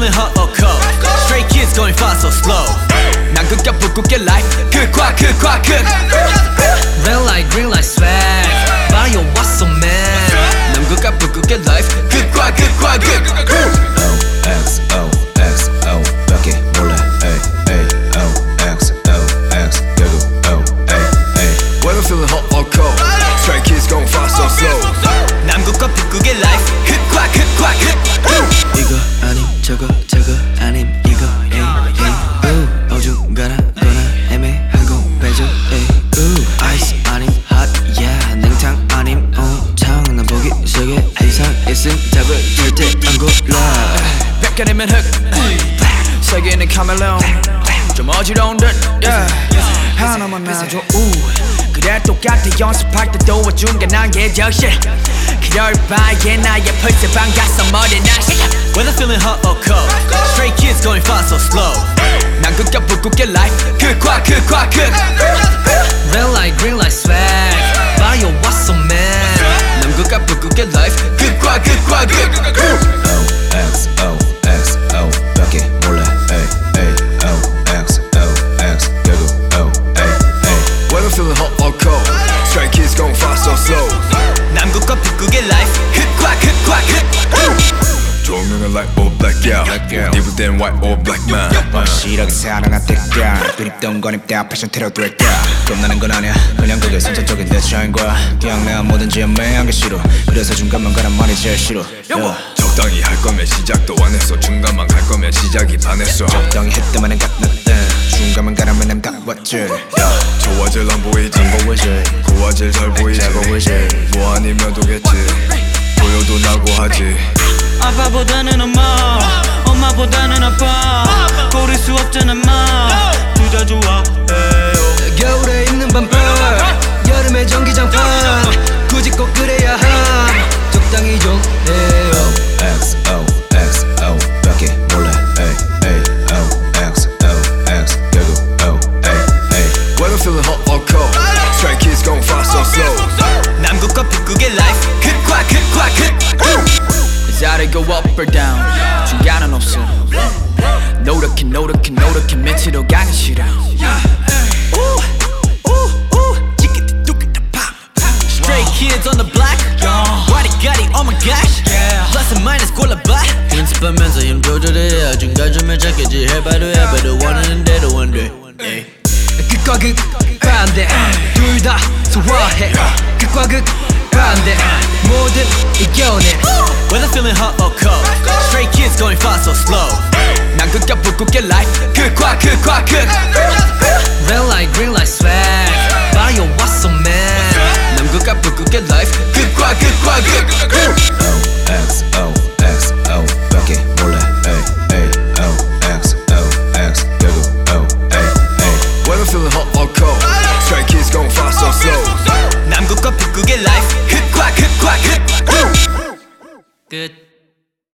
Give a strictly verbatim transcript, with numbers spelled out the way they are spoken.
feeling hot or cold? Stray kids going fast or slow? 난 극과 북극의 life 극과 극과 극 Red light green light swag Bio what's so mad 남극과 북극의 life 극과 극과 극 O X O X O 밖에 몰라 A A O X O X 결국 O A A Weather feeling hot or cold? Stray kids going fast or slow? 남극과 북극의 life 극과 극과 극 이거 아님 저거 저거 아님 이거 에이 에이 우 어중간하거나 애매하고 배죠 에이 우 아이스 아님 hot yeah 냉탕 아님 온탕 난 보기 세계 이상 있음 답을 절대 안 골라 벗겨내면 흙 세계는 카멜레온 좀 어지러운 듯 yeah. 하나만 놔줘 우 그래 똑같아 연습할 때 도와준 게 난 계절실 그럴 바에 나의 펄스 반가서 머리 나시 Whether feeling hot or cold Stray kids going fast or slow 난 극과 북극의 life 극과 극과 극 Red light green light swag Bio what's so mad 남극과 북극의 life 극과 극과 극 O X O X O 밖에 몰라 A A O X O X 결국 O A A Weather feeling hot or cold? Stray kids going fast or slow? 남극과 북극의 life 극과 극과 극 조명은 light or black yeah 입을 땐 white or black man 확실하게 살아난 때가 그립던 건 입다 패션 테러 될까 겁나는 건 아니야 그냥 그게 선천적인 내 차인 거야 그냥 내가 뭐든지 애매한 게 싫어 그래서 중간만 가란 말이 제일 싫어 yeah. 적당히 할 거면 시작도 안 했어 중간만 갈 거면 시작이 반했어 적당히 했다마는 갓났다 중간만 가라면 난 다 왔지 yeah. 좋아질 안 보이지 안 보이지 고화질 잘 보이지 잘 보이지 뭐 아니면 도겠지 보여도 나고 하지 아빠보다는 엄마 엄마보다는 아빠 고를 수 없잖아 마 둘 다 좋아 겨울에 입는 반팔 여름에 전기장판 굳이 꼭 그래야 함 적당히 좀 해요 X O X O 밖에 몰라 A A O X O X 결국 O A A Weather feeling hot or cold? Stray kids going fast or slow? 남극과 북극의 life 극과 극과 극 Is that it go up or down 중간은 없어 노력해 노력해 노력해 밑으로 가기 싫어 Stray kids on the block 와리 가리 oh my gosh Plus and minus 골라봐 연습하면서 힘 조절해야 중간점을 찾겠지 해봐도 해봐도 원하는 대로 원돼 극과 극 반대 둘 다 소화해 극과 극 반대 모든 이겨내 Whether feeling hot or cold Stray kids going fast or slow 난 극과 북극의 life 극과 극과 극 Red light green light swag